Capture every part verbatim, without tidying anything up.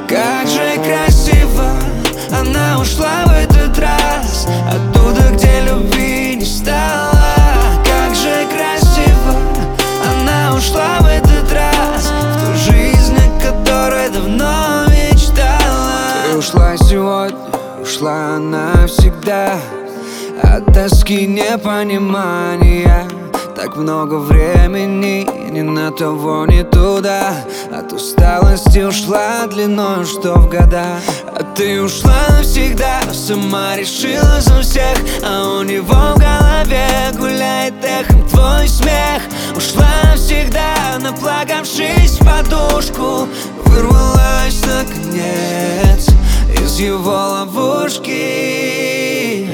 Как же красиво она ушла в этот раз, оттуда, где любви не стало. Как же красиво она ушла в этот раз, в ту жизнь, о которой давно мечтала. Ты ушла сегодня, ушла навсегда, от тоски непонимания. Так много времени ни на того, ни туда. От усталости ушла длиной, что в года. А ты ушла навсегда, сама решила за всех, а у него в голове гуляет эхом твой смех. Ушла навсегда, наплакавшись в подушку, вырвалась наконец из его ловушки.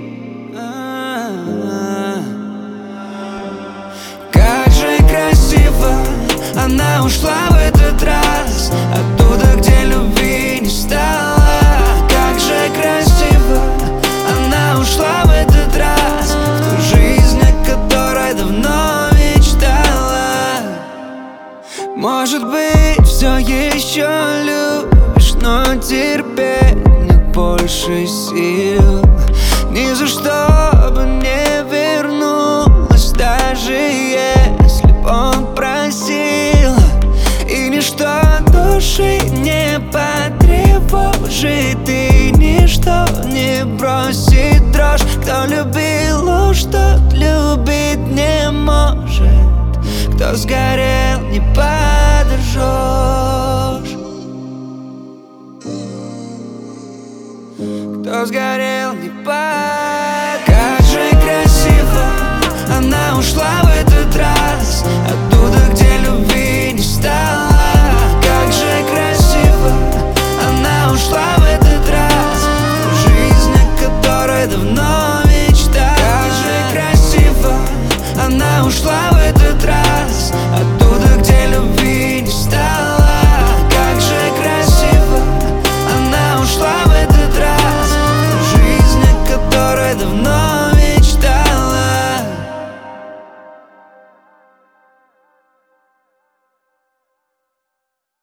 Как же красиво она ушла в этот раз, оттуда, где любви не стало. Как же красиво она ушла в этот раз, в ту жизнь, о которой давно мечтала. Может быть, все еще любишь, но терпеть нет больше сил. Ни за что бы не вернулась, даже если б он просил. И ничто души не потревожит, и ничто не бросит дрожь. Кто любил ложь, тот любить не может. Кто сгорел, не подожжешь. Кто сгорел, не подожжешь.